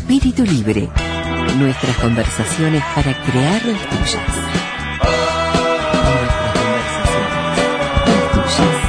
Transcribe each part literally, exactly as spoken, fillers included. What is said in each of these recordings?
Espíritu Libre. Nuestras conversaciones para crear las tuyas. Nuestras conversaciones, las tuyas.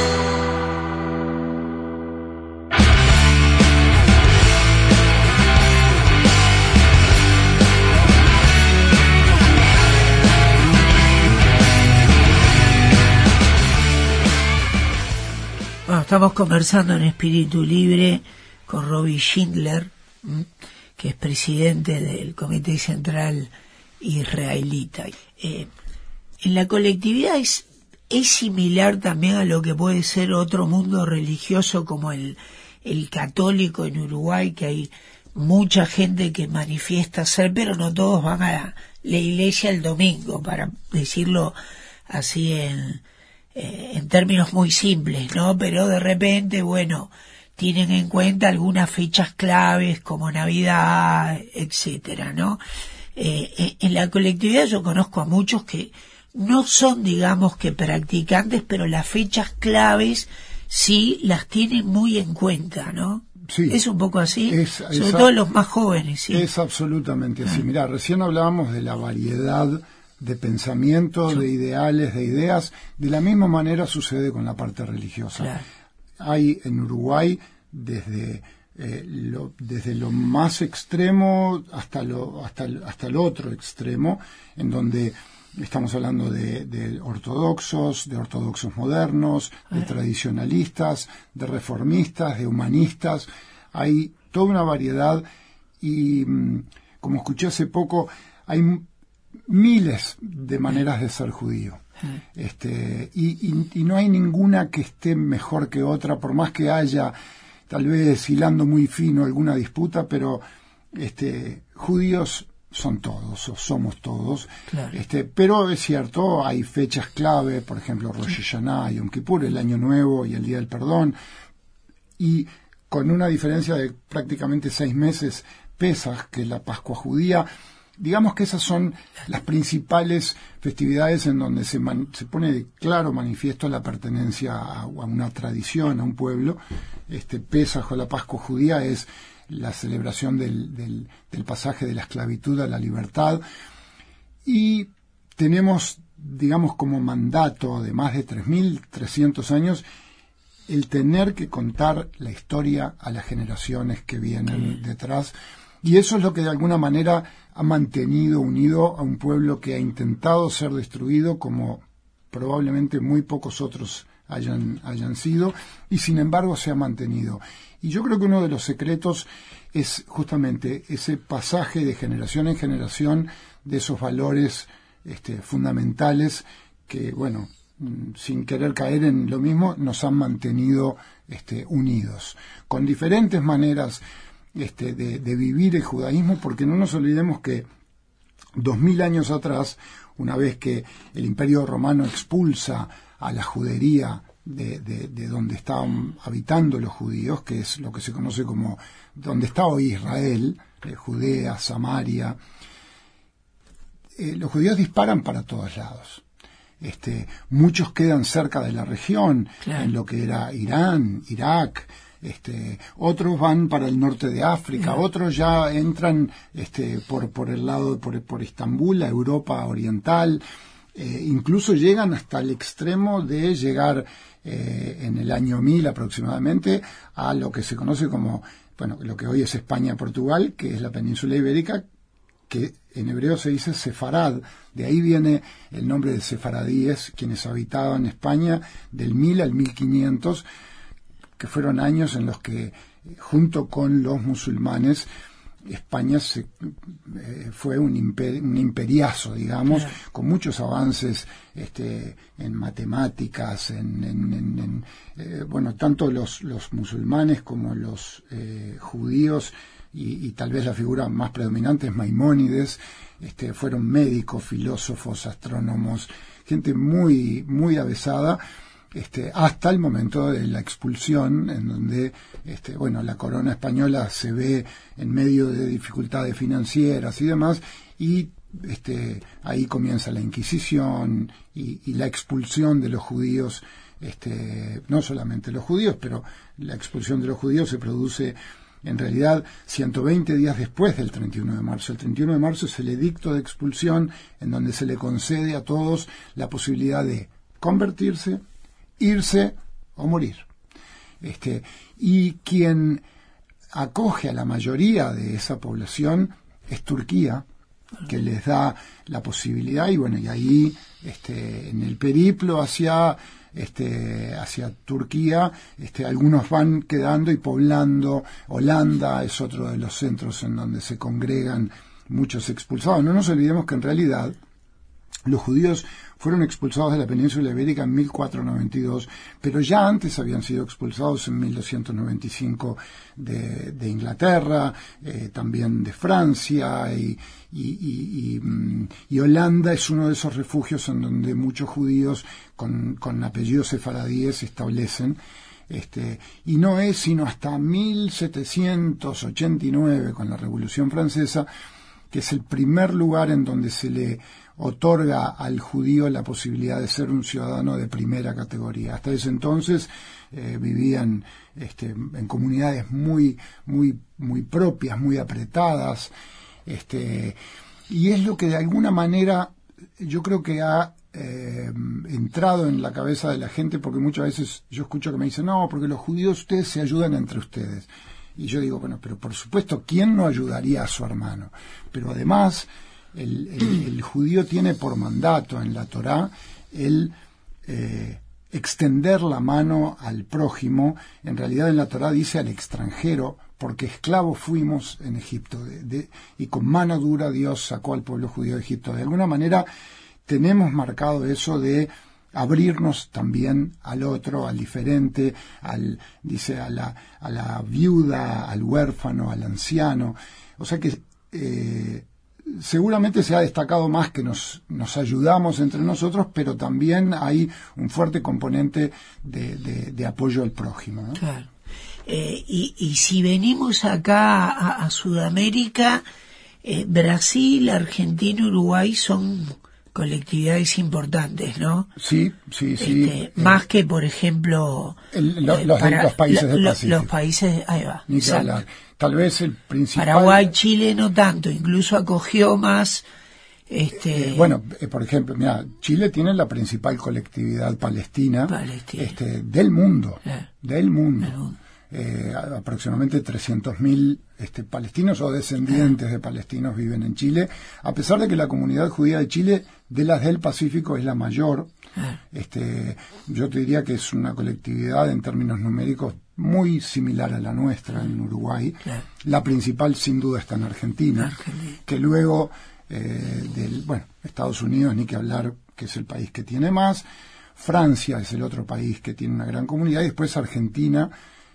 Bueno, estamos conversando en Espíritu Libre con Robbie Schindler, que es presidente del Comité Central Israelita. Eh, en la colectividad es, es similar también a lo que puede ser otro mundo religioso como el, el católico en Uruguay, que hay mucha gente que manifiesta ser, pero no todos van a la, la iglesia el domingo, para decirlo así en, eh, en términos muy simples, ¿no? Pero de repente, bueno, tienen en cuenta algunas fechas claves como Navidad, etcétera, ¿no? Eh, en la colectividad yo conozco a muchos que no son, digamos, que practicantes, pero las fechas claves sí las tienen muy en cuenta, ¿no? Sí. Es un poco así, es, sobre es, todo los más jóvenes, sí. Es absolutamente así. Ah. Mirá, recién hablábamos de la variedad de pensamientos, sí, de ideales, de ideas. De la misma manera sucede con la parte religiosa. Claro. Hay en Uruguay desde eh, lo, desde lo más extremo hasta lo hasta el, hasta el otro extremo, en donde estamos hablando de, de ortodoxos, de ortodoxos modernos, de tradicionalistas, de reformistas, de humanistas. Hay toda una variedad y, como escuché hace poco, hay miles de maneras de ser judío. Este, y, y, y no hay ninguna que esté mejor que otra, por más que haya, tal vez hilando muy fino, alguna disputa, pero este, judíos son todos, o somos todos. Claro. Este, pero es cierto, hay fechas clave, por ejemplo, Rosh Hashanah, Yom Kippur, el Año Nuevo y el Día del Perdón, y con una diferencia de prácticamente seis meses, Pesaj, que es la Pascua judía. Digamos que esas son las principales festividades en donde se, man, se pone de claro manifiesto la pertenencia a, a una tradición, a un pueblo. Este Pesaj o la Pascua judía es la celebración del, del, del pasaje de la esclavitud a la libertad. Y tenemos, digamos, como mandato de más de tres mil trescientos años el tener que contar la historia a las generaciones que vienen detrás. Y eso es lo que de alguna manera ha mantenido unido a un pueblo que ha intentado ser destruido, como probablemente muy pocos otros hayan, hayan sido, y sin embargo se ha mantenido. Y yo creo que uno de los secretos es justamente ese pasaje de generación en generación de esos valores este, fundamentales que, bueno, sin querer caer en lo mismo, nos han mantenido este, unidos, con diferentes maneras Este, de, de vivir el judaísmo, porque no nos olvidemos que dos mil años atrás, una vez que el Imperio Romano expulsa a la judería de, de, de donde estaban habitando los judíos, que es lo que se conoce como donde está hoy Israel, eh, Judea, Samaria, eh, los judíos disparan para todos lados. Este, muchos quedan cerca de la región, claro, en lo que era Irán, Irak. Este, otros van para el norte de África, yeah. otros ya entran este, por, por el lado, por, por Estambul, a Europa oriental, eh, incluso llegan hasta el extremo de llegar eh, en el año mil aproximadamente a lo que se conoce como, bueno, lo que hoy es España-Portugal, que es la península ibérica, que en hebreo se dice Sefarad. De ahí viene el nombre de sefaradíes, quienes habitaban España del mil al mil quinientos, que fueron años en los que, junto con los musulmanes, España se, eh, fue un, imper, un imperiazo, digamos, claro, con muchos avances este, en matemáticas, en, en, en, en eh, bueno, tanto los, los musulmanes como los eh, judíos, y, y tal vez la figura más predominante es Maimónides, este, fueron médicos, filósofos, astrónomos, gente muy, muy avesada. Este, hasta el momento de la expulsión, en donde este, bueno, la corona española se ve en medio de dificultades financieras y demás, y este, ahí comienza la Inquisición y, y la expulsión de los judíos, este, no solamente los judíos, pero la expulsión de los judíos se produce en realidad ciento veinte días después del treinta y uno de marzo. El treinta y uno de marzo es el edicto de expulsión en donde se le concede a todos la posibilidad de convertirse, irse o morir. Este, y quien acoge a la mayoría de esa población es Turquía, que les da la posibilidad, y bueno, y ahí este, en el periplo hacia este, hacia Turquía, este, algunos van quedando y poblando. Holanda es otro de los centros en donde se congregan muchos expulsados. No nos olvidemos que en realidad los judíos fueron expulsados de la península ibérica en mil cuatrocientos noventa y dos, pero ya antes habían sido expulsados en mil doscientos noventa y cinco de, de Inglaterra, eh, también de Francia, y, y, y, y, y Holanda es uno de esos refugios en donde muchos judíos con, con apellidos sefaradíes se establecen. Este, y no es sino hasta mil setecientos ochenta y nueve, con la Revolución Francesa, que es el primer lugar en donde se le otorga al judío la posibilidad de ser un ciudadano de primera categoría. Hasta ese entonces eh, vivían este, en comunidades muy, muy, muy propias, muy apretadas, este, y es lo que de alguna manera yo creo que ha eh, entrado en la cabeza de la gente, porque muchas veces yo escucho que me dicen, no, porque los judíos ustedes se ayudan entre ustedes. Y yo digo, bueno, pero por supuesto, ¿quién no ayudaría a su hermano? Pero además, el, el, el judío tiene por mandato en la Torá el eh, extender la mano al prójimo. En realidad en la Torá dice al extranjero, porque esclavos fuimos en Egipto. De, de, y con mano dura Dios sacó al pueblo judío de Egipto. De alguna manera tenemos marcado eso de abrirnos también al otro, al diferente, al, dice, a la, a la viuda, al huérfano, al anciano. O sea que eh, seguramente se ha destacado más que nos, nos ayudamos entre nosotros, pero también hay un fuerte componente de, de, de apoyo al prójimo, ¿no? Claro. Eh, y, y si venimos acá a, a Sudamérica, eh, Brasil, Argentina, Uruguay son colectividades importantes, ¿no? Sí, sí, sí. Este, eh, más que, por ejemplo, el, lo, eh, los, para, los países lo, del lo, Pacífico. Los países, ahí va. Ni que hablar. Tal vez el principal. Paraguay, Chile no tanto, incluso acogió más. Este, eh, bueno, eh, por ejemplo, mira, Chile tiene la principal colectividad palestina, Palestina. Este, del mundo, eh, del mundo. del mundo. Eh, aproximadamente trescientos mil este, palestinos o descendientes de palestinos viven en Chile, a pesar de que la comunidad judía de Chile, de las del Pacífico, es la mayor. Este, yo te diría que es una colectividad en términos numéricos muy similar a la nuestra en Uruguay. La principal sin duda está en Argentina, Argentina. que luego eh, del, bueno, Estados Unidos, ni que hablar, que es el país que tiene más. Francia es el otro país que tiene una gran comunidad, y después Argentina.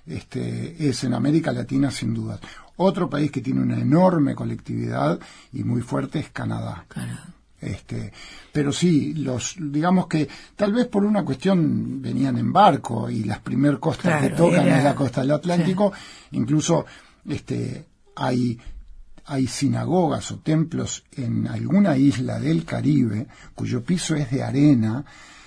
Este, es en América Latina sin duda. Otro país que tiene una enorme colectividad y muy fuerte es Canadá. Canadá. Este, pero sí, los, digamos que tal vez por una cuestión venían en barco y las primer costas claro, que tocan era, es la costa del Atlántico. Sí. Incluso este, hay, hay sinagogas o templos en alguna isla del Caribe cuyo piso es de arena.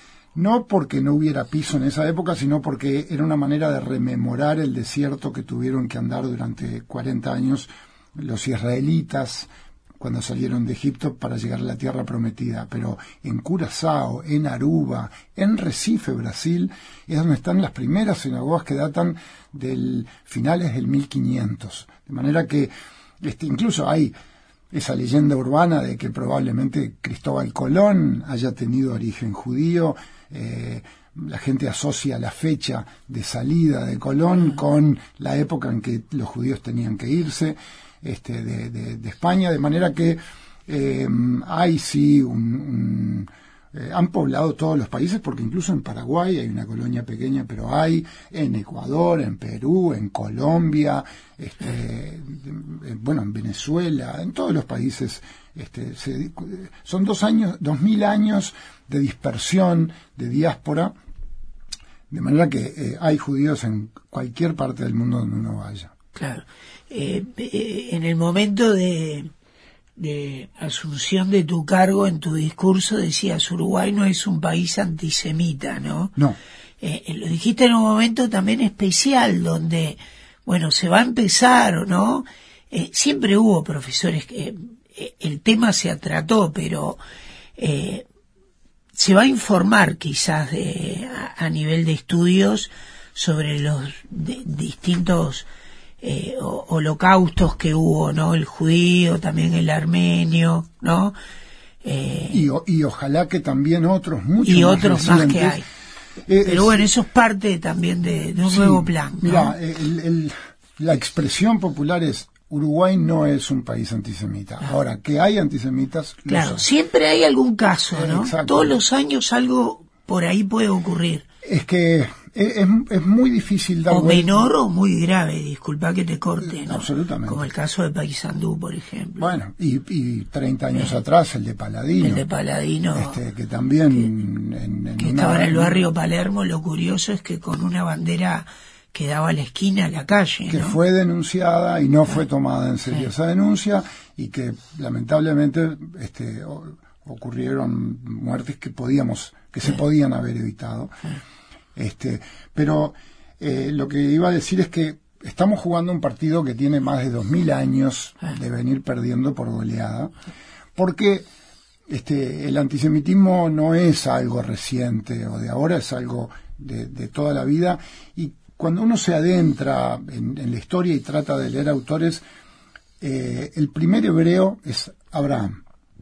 No porque no hubiera piso en esa época, sino porque era una manera de rememorar el desierto que tuvieron que andar durante cuarenta años los israelitas cuando salieron de Egipto para llegar a la tierra prometida. Pero en Curazao, en Aruba, en Recife, Brasil, es donde están las primeras sinagogas que datan del finales del mil quinientos. De manera que este, incluso hay esa leyenda urbana de que probablemente Cristóbal Colón haya tenido origen judío. Eh, la gente asocia la fecha de salida de Colón con la época en que los judíos tenían que irse este, de, de, de España, de manera que eh, hay sí un, un eh, han poblado todos los países, porque incluso en Paraguay hay una colonia pequeña, pero hay en Ecuador, en Perú, en Colombia, este, eh, bueno, en Venezuela, en todos los países. Este, se, son dos años, dos mil años de dispersión, de diáspora, de manera que eh, hay judíos en cualquier parte del mundo donde uno vaya. Claro. Eh, eh, en el momento de, de asunción de tu cargo, en tu discurso decías, Uruguay no es un país antisemita, ¿no? No. Eh, lo dijiste en un momento también especial, donde bueno, se va a empezar, ¿no? Eh, siempre hubo profesores que eh, el tema se trató, pero eh, se va a informar quizás de, a, a nivel de estudios sobre los de, distintos eh, holocaustos que hubo, ¿no? El judío, también el armenio, ¿no? Eh, y, y ojalá que también otros, muchos y más otros más que hay. Eh, pero es, bueno, eso es parte también de, de un sí, nuevo plan, ¿no? Mira, el, el, la expresión popular es: Uruguay no es un país antisemita. Claro. Ahora, que hay antisemitas... Claro, siempre hay algún caso, ¿no? Exacto. Todos los años algo por ahí puede ocurrir. Es que es, es, es muy difícil dar O vuelta. menor o muy grave, disculpa que te corte, ¿no? Absolutamente. Como el caso de Paysandú, por ejemplo. Bueno, y, y treinta años eh, atrás el de Paladino. El de Paladino. Este, que también... Que, en, en que una, estaba en el barrio Palermo. Lo curioso es que con una bandera que daba a la esquina a la calle, que ¿no? fue denunciada y no fue tomada en serio sí. esa denuncia, y que lamentablemente este, ocurrieron muertes que podíamos, que sí. se podían haber evitado. Sí. Este, pero eh, lo que iba a decir es que estamos jugando un partido que tiene más de dos mil años sí. de venir perdiendo por goleada, porque este, el antisemitismo no es algo reciente o de ahora, es algo de, de toda la vida. Y cuando uno se adentra en, en la historia y trata de leer autores, eh, el primer hebreo es Abraham.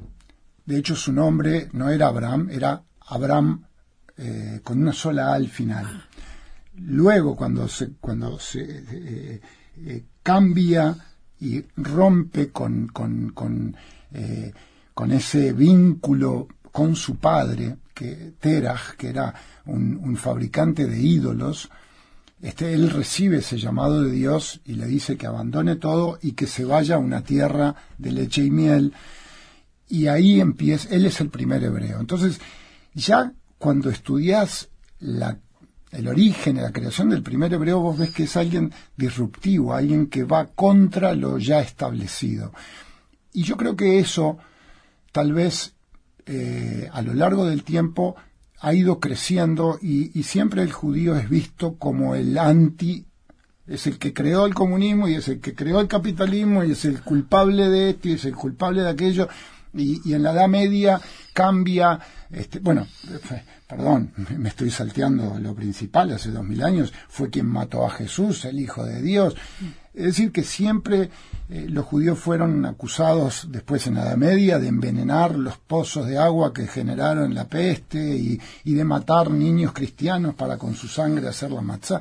De hecho, su nombre no era Abraham, era Abraham eh, con una sola A al final. Luego, cuando se, cuando se eh, eh, cambia y rompe con, con, con, eh, con ese vínculo con su padre, que Terach, que era un, un fabricante de ídolos, Este, él recibe ese llamado de Dios y le dice que abandone todo y que se vaya a una tierra de leche y miel, y ahí empieza, él es el primer hebreo. Entonces, ya cuando estudias la, el origen, la creación del primer hebreo, vos ves que es alguien disruptivo, alguien que va contra lo ya establecido. Y yo creo que eso, tal vez, eh, a lo largo del tiempo, ha ido creciendo, y, y siempre el judío es visto como el anti, es el que creó el comunismo y es el que creó el capitalismo y es el culpable de esto y es el culpable de aquello, y, y en la Edad Media cambia, este, bueno, perdón, me estoy salteando lo principal, hace dos mil años fue quien mató a Jesús, el Hijo de Dios. Es decir, que siempre eh, los judíos fueron acusados después en la Edad Media de envenenar los pozos de agua que generaron la peste y, y de matar niños cristianos para con su sangre hacer la matzá.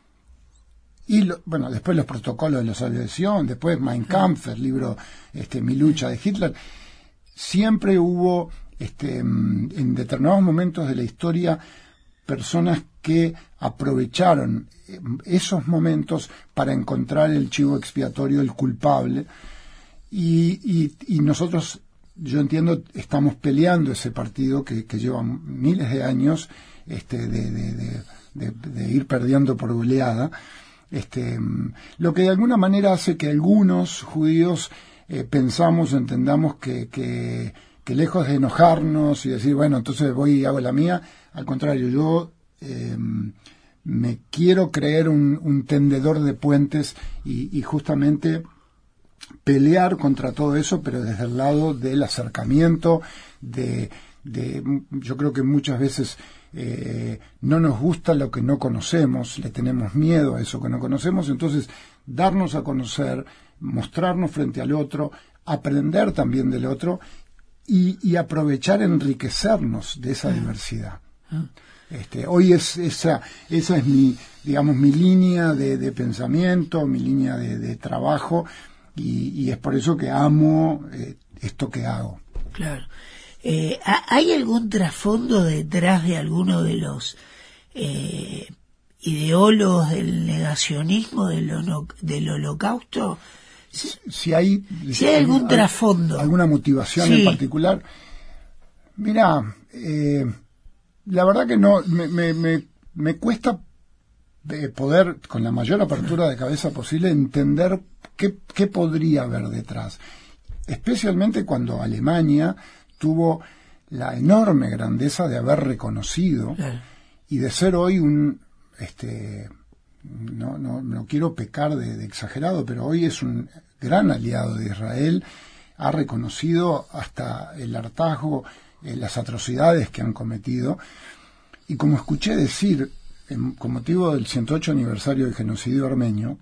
Y lo, bueno, después los protocolos de la salvación, después Mein Kampf, el libro este, Mi lucha de Hitler. Siempre hubo este, en determinados momentos de la historia personas que aprovecharon esos momentos para encontrar el chivo expiatorio, el culpable, y, y, y nosotros, yo entiendo, estamos peleando ese partido que, que lleva miles de años este, de, de, de, de, de ir perdiendo por goleada, este, lo que de alguna manera hace que algunos judíos eh, pensamos, entendamos que, que, que lejos de enojarnos y decir, bueno, entonces voy y hago la mía, al contrario, yo eh, me quiero creer un, un tendedor de puentes y, y justamente pelear contra todo eso, pero desde el lado del acercamiento, de, de yo creo que muchas veces eh, no nos gusta lo que no conocemos, le tenemos miedo a eso que no conocemos, entonces darnos a conocer, mostrarnos frente al otro, aprender también del otro y, y aprovechar, enriquecernos de esa diversidad. Este, hoy es esa esa es mi digamos mi línea de, de pensamiento, mi línea de, de trabajo, y, y es por eso que amo eh, esto que hago. Claro. Eh, ¿Hay algún trasfondo detrás de alguno de los eh, ideólogos del negacionismo, del, ono, del holocausto? Si, si hay si hay algún trasfondo, alguna motivación sí. en particular, mira, eh, la verdad que no, me, me, me, me cuesta poder, con la mayor apertura de cabeza posible, entender qué, qué podría haber detrás. Especialmente cuando Alemania tuvo la enorme grandeza de haber reconocido claro. y de ser hoy un, este, no, no, no quiero pecar de, de exagerado, pero hoy es un gran aliado de Israel, ha reconocido hasta el hartazgo, eh, las atrocidades que han cometido, y como escuché decir, en, con motivo del ciento ocho aniversario del genocidio armenio,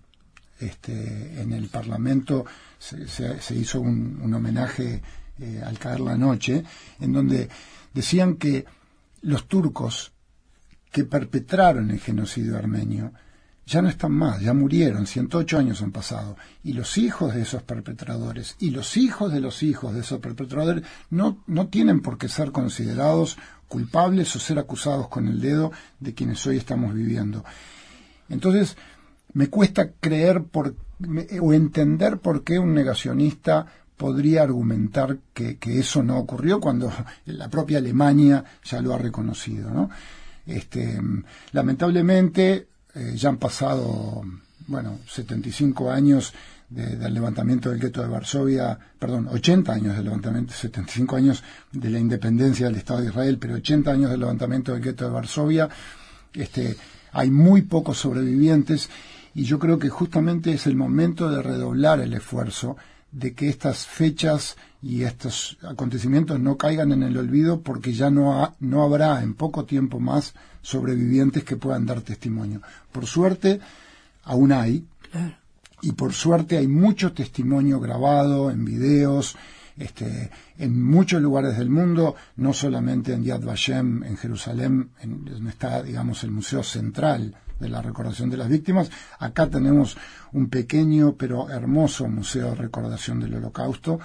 este, en el Parlamento se, se, se hizo un, un homenaje eh, al caer la noche, en donde decían que los turcos que perpetraron el genocidio armenio ya no están más, ya murieron, ciento ocho años han pasado, y los hijos de esos perpetradores y los hijos de los hijos de esos perpetradores no, no tienen por qué ser considerados culpables o ser acusados con el dedo de quienes hoy estamos viviendo. Entonces, me cuesta creer por, o entender por qué un negacionista podría argumentar que, que eso no ocurrió cuando la propia Alemania ya lo ha reconocido, ¿no? Este, lamentablemente, eh, ya han pasado, bueno, setenta y cinco años de, del levantamiento del gueto de Varsovia, perdón, ochenta años del levantamiento, setenta y cinco años de la independencia del Estado de Israel, pero ochenta años del levantamiento del gueto de Varsovia. Este, hay muy pocos sobrevivientes, y yo creo que justamente es el momento de redoblar el esfuerzo de que estas fechas y estos acontecimientos no caigan en el olvido, porque ya no, ha, no habrá en poco tiempo más sobrevivientes que puedan dar testimonio. Por suerte, aún hay, claro. Y por suerte hay mucho testimonio grabado en videos, este, en muchos lugares del mundo, no solamente en Yad Vashem, en Jerusalén, en, donde está, digamos, el Museo Central de la Recordación de las Víctimas. Acá tenemos un pequeño pero hermoso museo de recordación del Holocausto,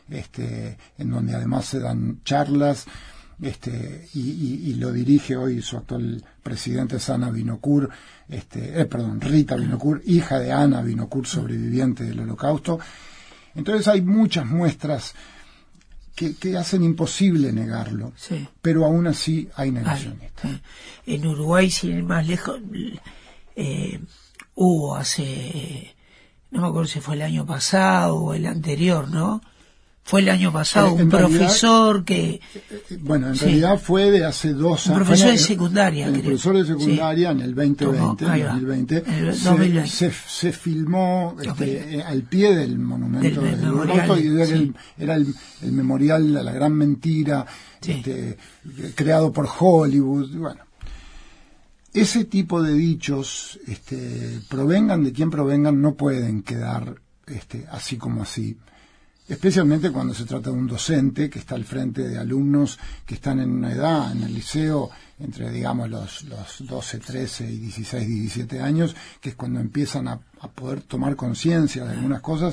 este, en donde además se dan charlas, este, y, y, y lo dirige hoy su actual presidente, Sana Vinokur, este, eh, perdón, Rita Vinokur, hija de Ana Vinokur, sobreviviente del Holocausto. Entonces hay muchas muestras que, que hacen imposible negarlo, sí. Pero aún así hay negacionistas. Ay, en Uruguay, sin ir más lejos, eh, hubo hace, no me acuerdo si fue el año pasado o el anterior, ¿no? Fue el año pasado en un realidad, profesor que... Bueno, en sí. realidad fue de hace dos años. Un profesor de secundaria, El, el profesor de secundaria sí. En el veinte veinte, en el dos mil veinte, el se, se, se filmó este, al pie del monumento del, del Holocausto, y era, sí. el, era el, el memorial a la gran mentira, sí. este, creado por Hollywood. Bueno, ese tipo de dichos, este, provengan de quien provengan, no pueden quedar este, así como así. Especialmente cuando se trata de un docente que está al frente de alumnos que están en una edad, en el liceo, entre, digamos, los, los doce, trece y dieciséis, diecisiete años, que es cuando empiezan a, a poder tomar conciencia de algunas cosas,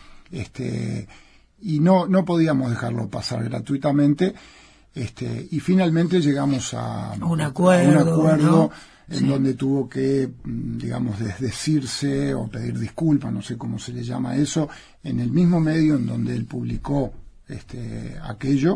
este, y no, no podíamos dejarlo pasar gratuitamente, este, y finalmente llegamos a un acuerdo, a un acuerdo ¿no? en sí. donde tuvo que, digamos, desdecirse o pedir disculpas, no sé cómo se le llama eso, en el mismo medio en donde él publicó este, aquello,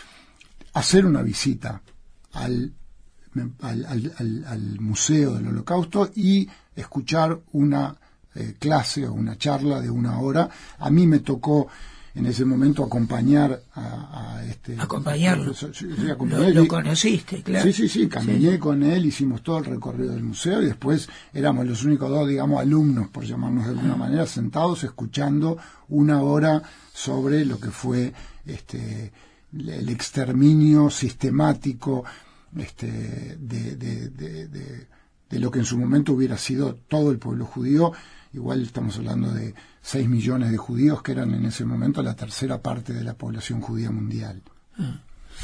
hacer una visita al, al, al, al, al Museo del Holocausto y escuchar una eh, clase o una charla de una hora. A mí me tocó en ese momento acompañar a, a este... Acompañarlo. Sí, sí, lo, lo conociste, claro. Sí, sí, sí, caminé sí. con él, hicimos todo el recorrido del museo y después éramos los únicos dos, digamos, alumnos, por llamarnos de alguna manera, sentados escuchando una hora sobre lo que fue este el exterminio sistemático este de, de, de, de, de lo que en su momento hubiera sido todo el pueblo judío. Igual estamos hablando de seis millones de judíos, que eran en ese momento la tercera parte de la población judía mundial. Ah.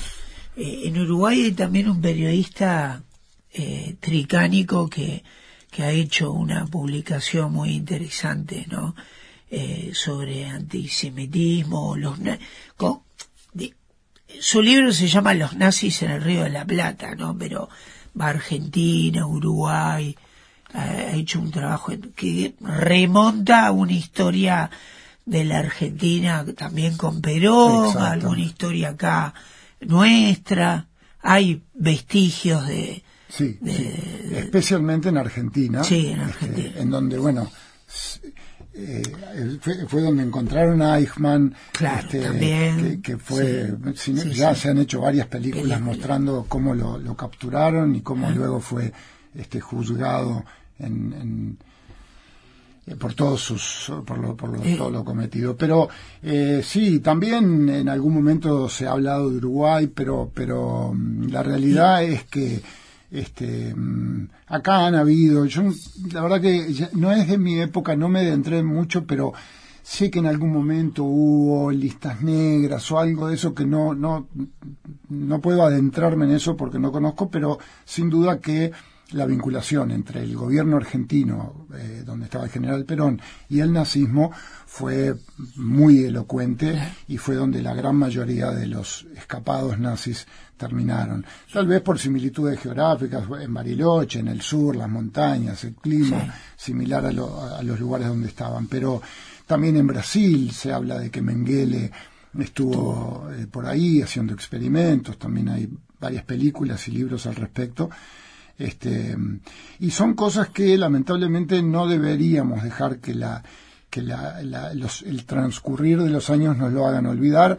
Eh, en Uruguay hay también un periodista eh, tricánico que, que ha hecho una publicación muy interesante, ¿no? Eh, sobre antisemitismo. Los na- con, de, su libro se llama Los nazis en el Río de la Plata, ¿no? Pero va a Argentina, Uruguay... ha hecho un trabajo que remonta a una historia de la Argentina también con Perón, exacto. Alguna historia acá nuestra, hay vestigios de... Sí, de, sí. de especialmente en Argentina, sí, en Argentina. Este, en donde, bueno, eh, fue, fue donde encontraron a Eichmann, claro, este, también, que, que fue, sí, sí, sí, ya sí. se han hecho varias películas Película. mostrando cómo lo, lo capturaron y cómo ah. luego fue este juzgado en, en por todos sus por lo, por lo, todo lo cometido. Pero eh, sí, también en algún momento se ha hablado de Uruguay, pero pero la realidad es que este acá han habido, yo la verdad que ya, no es de mi época, no me adentré mucho, pero sé que en algún momento hubo listas negras o algo de eso que no no no puedo adentrarme en eso porque no conozco, pero sin duda que la vinculación entre el gobierno argentino, eh, donde estaba el general Perón, y el nazismo fue muy elocuente y fue donde la gran mayoría de los escapados nazis terminaron. Tal vez por similitudes geográficas, en Bariloche, en el sur, las montañas, el clima, sí. similar a, lo, a los lugares donde estaban. Pero también en Brasil se habla de que Mengele estuvo eh, por ahí haciendo experimentos, también hay varias películas y libros al respecto. Este, y son cosas que lamentablemente no deberíamos dejar que la que la, la, los, el transcurrir de los años nos lo hagan olvidar.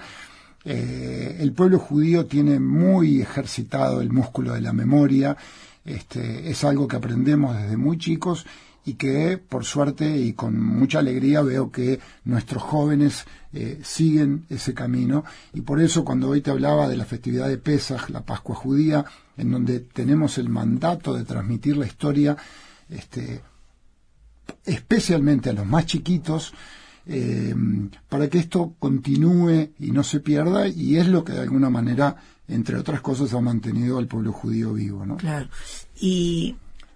Eh, el pueblo judío tiene muy ejercitado el músculo de la memoria. Este, es algo que aprendemos desde muy chicos y que, por suerte y con mucha alegría, veo que nuestros jóvenes eh, siguen ese camino. Y por eso, cuando hoy te hablaba de la festividad de Pesaj, la Pascua judía, en donde tenemos el mandato de transmitir la historia, este, especialmente a los más chiquitos, eh, para que esto continúe y no se pierda, y es lo que de alguna manera, entre otras cosas, ha mantenido al pueblo judío vivo, ¿no? Claro. ¿Y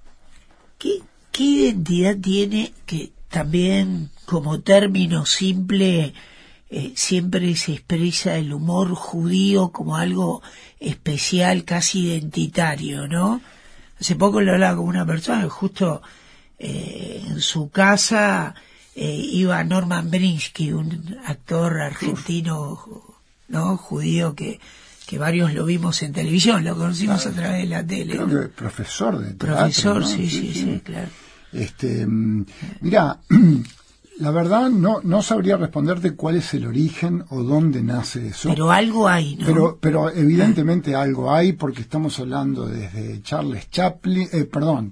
qué, qué identidad tiene, que también como término simple eh, siempre se expresa el humor judío como algo especial, casi identitario, ¿no? Hace poco le hablaba con una persona que justo eh, en su casa eh, iba Norman Brinsky, un actor argentino, ¿no?, judío que que varios lo vimos en televisión, lo conocimos claro. a través de la tele. Creo ¿no? que profesor de teatro, Profesor, ¿no? sí, sí, sí, sí, claro. Este, mira, la verdad no no sabría responderte cuál es el origen o dónde nace eso. Pero algo hay, ¿no? Pero pero evidentemente ah. algo hay, porque estamos hablando desde Charles Chaplin, eh, perdón,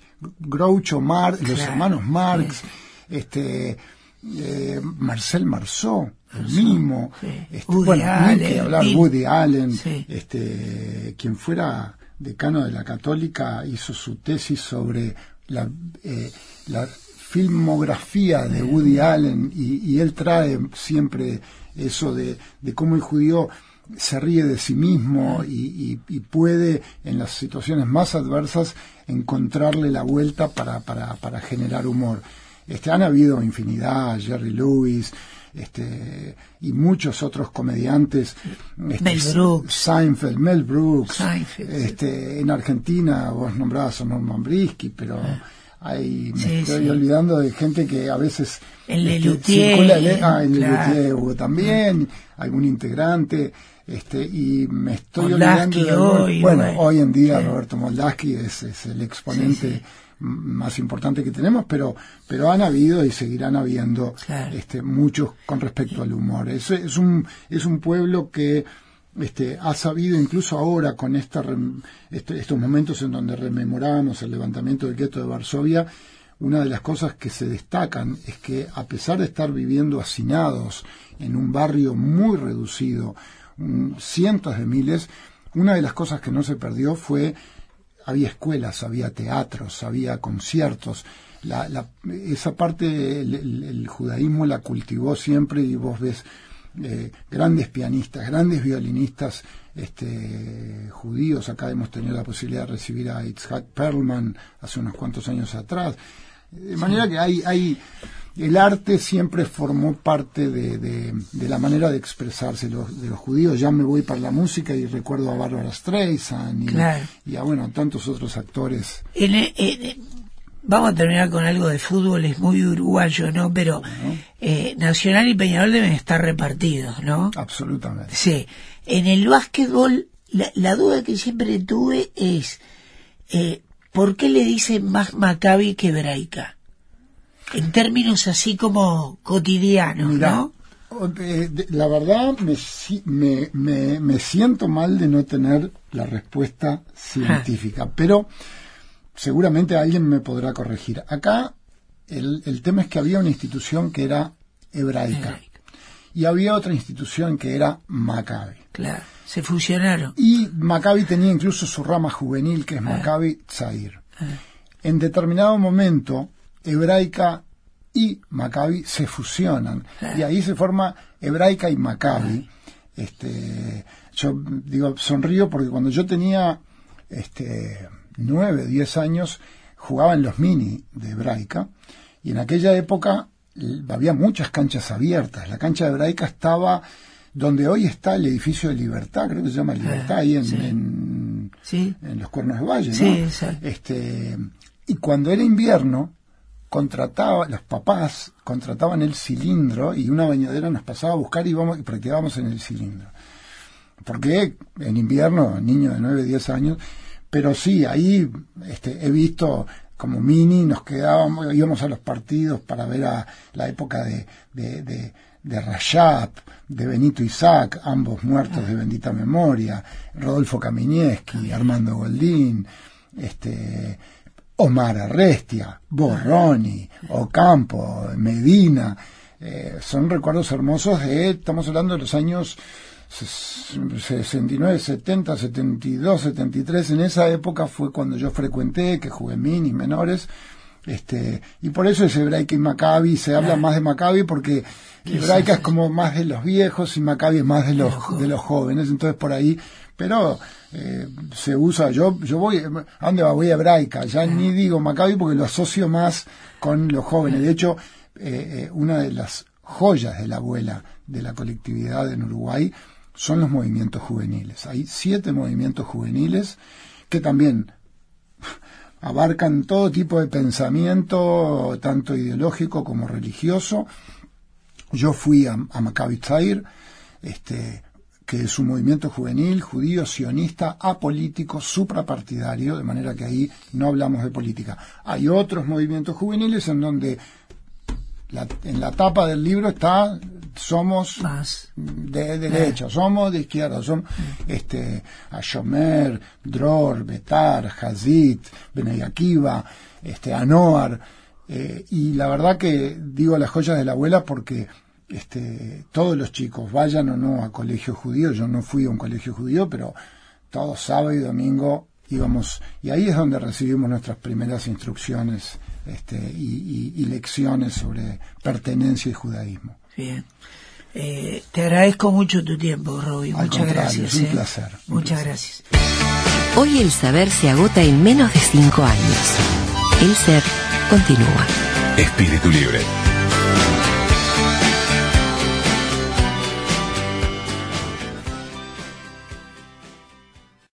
Groucho Marx, claro. los hermanos Marx, sí. este eh, Marcel Marceau, el mismo, sí. este, Woody bueno, Allen, ni que hablar, Bill. Woody Allen, sí. este, quien fuera decano de la Católica hizo su tesis sobre la, eh, la filmografía de Woody Allen, y, y él trae siempre eso de, de cómo el judío se ríe de sí mismo y, y, y puede en las situaciones más adversas encontrarle la vuelta para, para, para generar humor. Este, han habido infinidad, Jerry Lewis, este, y muchos otros comediantes, este, Mel Brooks, Seinfeld, Mel Brooks, Seinfeld, este, en Argentina vos nombrabas a Norman Brinsky, pero ah. hay, me sí, estoy sí. olvidando de gente que a veces el este, Lelutier, circula, el, ah, en claro. Lelutier hubo también ah. algún integrante, este, y me estoy Moldaski olvidando de hoy, bueno, bueno, hoy en día sí. Roberto Moldaski es, es el exponente sí, sí. más importante que tenemos, pero pero han habido y seguirán habiendo claro. este muchos con respecto al humor. Es, es un es un pueblo que este ha sabido, incluso ahora con esta este, estos momentos en donde rememoramos el levantamiento del gueto de Varsovia, una de las cosas que se destacan es que, a pesar de estar viviendo hacinados en un barrio muy reducido, un, cientos de miles, una de las cosas que no se perdió fue había escuelas, había teatros, había conciertos. La, la, esa parte el, el, el judaísmo la cultivó siempre, y vos ves eh, grandes pianistas, grandes violinistas este, judíos. Acá hemos tenido la posibilidad de recibir a Itzhak Perlman hace unos cuantos años atrás. De manera que hay, hay el arte siempre formó parte de, de, de la manera de expresarse los, de los judíos. Ya me voy para la música y recuerdo a Barbara Streisand y, claro. y a bueno tantos otros actores. En, en, vamos a terminar con algo de fútbol, es muy uruguayo, ¿no? Pero ¿no? Eh, Nacional y Peñarol deben estar repartidos, ¿no? Absolutamente. Sí. En el básquetbol, la, la duda que siempre tuve es eh, ¿por qué le dicen más Maccabi que Hebraica? En términos así como cotidianos, Mirá, ¿no? La verdad me, me, me, me siento mal de no tener la respuesta científica, ah. pero seguramente alguien me podrá corregir. Acá el, el tema es que había una institución que era hebraica, hebraica y había otra institución que era Maccabi. Claro, se fusionaron. Y Maccabi tenía incluso su rama juvenil, que es ah. Maccabi Tzair. Ah. En determinado momento, hebraica y Maccabi se fusionan, ah. y ahí se forma hebraica y Maccabi. Ah. Este, yo digo, sonrío porque cuando yo tenía este, nueve, diez años, jugaba en los mini de hebraica, y en aquella época había muchas canchas abiertas. La cancha de hebraica estaba donde hoy está el edificio de Libertad, creo que se llama Libertad, ahí en, sí. en, sí. en los Cuernos de Valle, ¿no? Sí, exacto. Este, y cuando era invierno, contrataba, los papás contrataban el cilindro y una bañadera nos pasaba a buscar y, íbamos, y practicábamos en el cilindro. Porque en invierno, niño de nueve, diez años, pero sí, ahí este, he visto como mini, nos quedábamos, íbamos a los partidos para ver a la época de, de, de, de Rajab, de Benito Isaac, ambos muertos de bendita memoria, Rodolfo Kaminieski, Armando Goldín, este, Omar Arrestia, Borroni, Ocampo, Medina, eh, son recuerdos hermosos de, estamos hablando de los años sesenta y nueve, setenta, setenta y dos, setenta y tres, en esa época fue cuando yo frecuenté, que jugué minis, menores, este, y por eso es hebraica y Maccabi, se habla más de Maccabi porque hebraica es como más de los viejos y Maccabi es más de los, de los jóvenes, entonces por ahí, pero eh, se usa, yo yo voy, ¿a dónde va? Voy a hebraica, ya ni digo Maccabi porque lo asocio más con los jóvenes, de hecho, eh, eh, una de las joyas de la abuela de la colectividad en Uruguay son los movimientos juveniles. Hay siete movimientos juveniles que también abarcan todo tipo de pensamiento, tanto ideológico como religioso. Yo fui a, a Maccabi Tzair, este, que es un movimiento juvenil, judío, sionista, apolítico, suprapartidario, de manera que ahí no hablamos de política. Hay otros movimientos juveniles en donde la, en la tapa del libro está somos más de derecha, eh. somos de izquierda, somos eh. este Ashomer, Dror, Betar, Hazit, Bnei Akiva, este Anoar, eh, y la verdad que digo las joyas de la abuela porque este todos los chicos, vayan o no a colegio judío, yo no fui a un colegio judío, pero todo sábado y domingo íbamos, y ahí es donde recibimos nuestras primeras instrucciones este y, y, y lecciones sobre pertenencia y judaísmo. Bien. Eh, te agradezco mucho tu tiempo, Roby. Muchas gracias. Es un eh. placer. Un Muchas placer. gracias. Hoy el saber se agota en menos de cinco años. El ser continúa. Espíritu Libre.